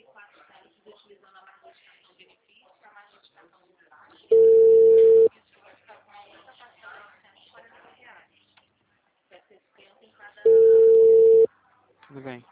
Tudo bem.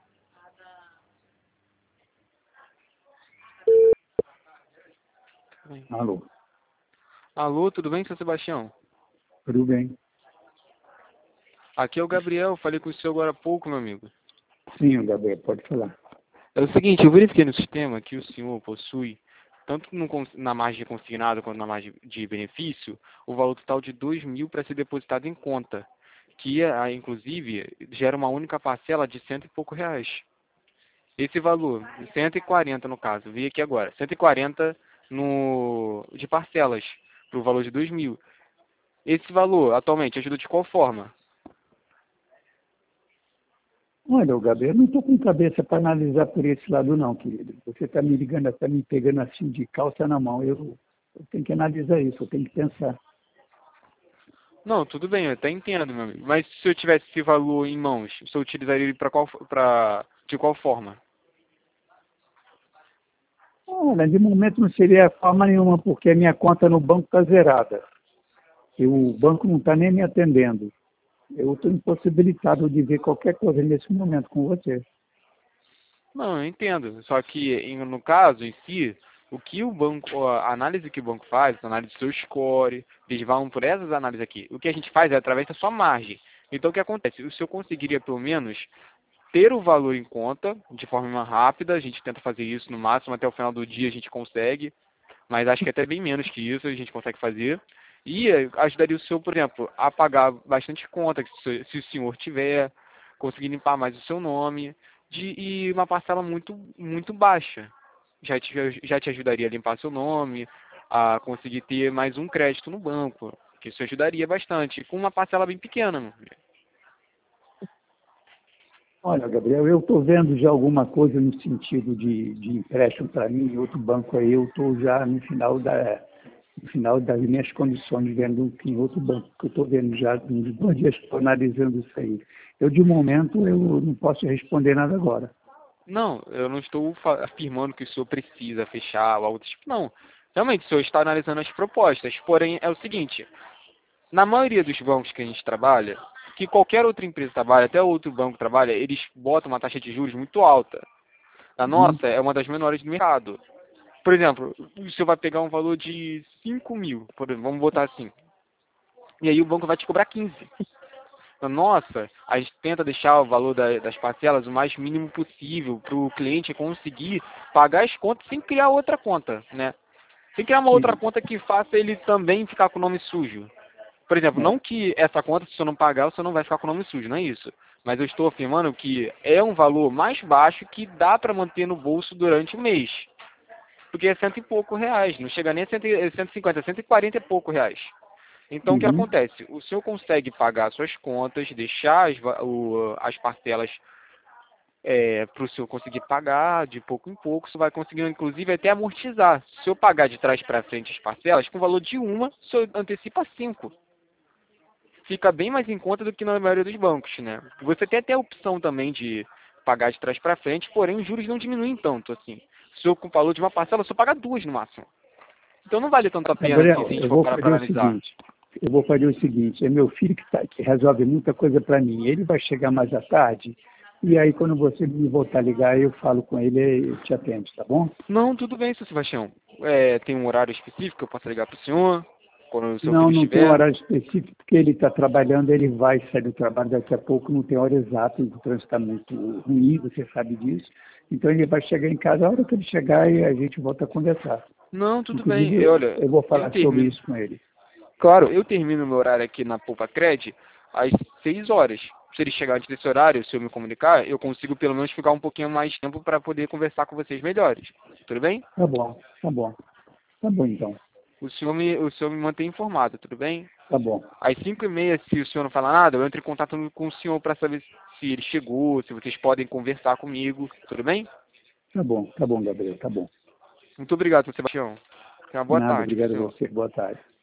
Tudo bem. Alô, Alô, tudo bem, seu Sebastião? tudo bem? Aqui é o Gabriel, falei com o senhor agora há pouco, meu amigo. Sim, Gabriel, pode falar. É o seguinte, eu verifiquei no sistema que o senhor possui, tanto na margem de consignado quanto na margem de benefício, o valor total de 2.000 para ser depositado em conta, que, inclusive, gera uma única parcela de cento e pouco reais. Esse valor, 140 no caso, vi aqui agora, 140 de parcelas, para o valor de 2.000. Esse valor, atualmente, ajuda de qual forma? Olha, Gabriel, eu não estou com cabeça para analisar por esse lado não, querido. Você está me ligando, está me pegando assim de calça na mão. Eu tenho que analisar isso, eu tenho que pensar. Não, tudo bem, eu até entendo, meu amigo. Mas se eu tivesse esse valor em mãos, o senhor utilizaria ele de qual forma? Olha, de momento não seria forma nenhuma, porque a minha conta no banco está zerada. E o banco não está nem me atendendo. Eu estou impossibilitado de ver qualquer coisa nesse momento com você. Não, eu entendo. Só que, no caso em si, o que o banco, a análise que o banco faz, a análise do seu score, eles vão por essas análises aqui. O que a gente faz é através da sua margem. Então, o que acontece? O senhor conseguiria, pelo menos, ter o valor em conta de forma rápida. A gente tenta fazer isso no máximo, até o final do dia a gente consegue. Mas acho que até bem menos que isso a gente consegue fazer. E ajudaria o senhor, por exemplo, a pagar bastante conta, se o senhor tiver, conseguir limpar mais o seu nome, e uma parcela muito baixa. Já te ajudaria a limpar seu nome, a conseguir ter mais um crédito no banco, que isso ajudaria bastante, com uma parcela bem pequena. Meu filho. Olha, Gabriel, eu estou vendo já alguma coisa no sentido de empréstimo para mim, em outro banco aí, eu estou já no final das minhas condições, vendo que em outro banco, que eu estou vendo já, nos 2 dias estou analisando isso aí. Eu, de momento, eu não posso responder nada agora. Não, eu não estou afirmando que o senhor precisa fechar ou algo do tipo, não. Realmente, o senhor está analisando as propostas, porém é o seguinte, na maioria dos bancos que a gente trabalha, que qualquer outra empresa trabalha, até outro banco trabalha, eles botam uma taxa de juros muito alta. A Uhum. nossa é uma das menores do mercado. Por exemplo, o senhor vai pegar um valor de 5.000, vamos botar assim, e aí o banco vai te cobrar 15. Na nossa, a gente tenta deixar o valor das parcelas o mais mínimo possível para o cliente conseguir pagar as contas sem criar outra conta, né? Sem criar uma outra Sim, conta que faça ele também ficar com o nome sujo. Por exemplo, não é. que essa conta, se o senhor não pagar, o senhor não vai ficar com o nome sujo, não é isso. Mas eu estou afirmando que é um valor mais baixo que dá para manter no bolso durante o mês. Porque é cento e pouco reais, não chega nem a 150, é 140 e pouco reais. Então, o que Uhum. acontece? O senhor consegue pagar suas contas, deixar as parcelas para o senhor conseguir pagar de pouco em pouco, você vai conseguindo, inclusive, até amortizar. Se eu pagar de trás para frente as parcelas, com o valor de uma, o senhor antecipa 5. Fica bem mais em conta do que na maioria dos bancos, né? Você tem até a opção também de pagar de trás para frente, porém os juros não diminuem tanto, assim. Se eu com o valor de uma parcela, eu só paga duas no máximo. Então não vale tanto a pena, assim, Gabriel, se a gente eu for vou parar para fazer o analisar. seguinte. Eu vou fazer o seguinte, é meu filho que resolve muita coisa para mim. Ele vai chegar mais à tarde, e aí quando você me voltar a ligar, eu falo com ele e te atendo, tá bom? Não, tudo bem, seu Sebastião. Tem um horário específico que eu posso ligar para o senhor, quando o seu Não, filho não tem um estiver? horário específico, porque ele está trabalhando, ele vai sair do trabalho daqui a pouco, não tem hora exata, o trânsito está muito ruim, você sabe disso. Então ele vai chegar em casa, a hora que ele chegar, e a gente volta a conversar. Não, tudo bem. Inclusive, Olha, eu vou eu falar sobre termino. isso com ele. Claro, eu termino meu horário aqui na Poupa Cred às 6 horas. Se ele chegar antes desse horário, se eu me comunicar, eu consigo pelo menos ficar um pouquinho mais tempo para poder conversar com vocês melhores. Tudo bem? Tá bom, tá bom. Tá bom, então. O senhor me mantém informado, tudo bem? Tá bom. Às 5h30, se o senhor não falar nada, eu entro em contato com o senhor para saber se ele chegou, se vocês podem conversar comigo, tudo bem? Tá bom, Gabriel, tá bom. Muito obrigado, Sebastião. Tenha uma boa Nada, tarde para o obrigado a senhor. você. Boa tarde.